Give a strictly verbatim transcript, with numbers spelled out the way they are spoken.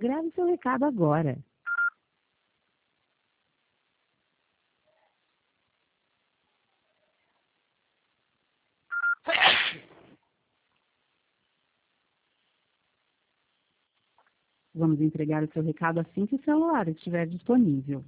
Grave seu recado agora. Vamos entregar o seu recado assim que o celular estiver disponível.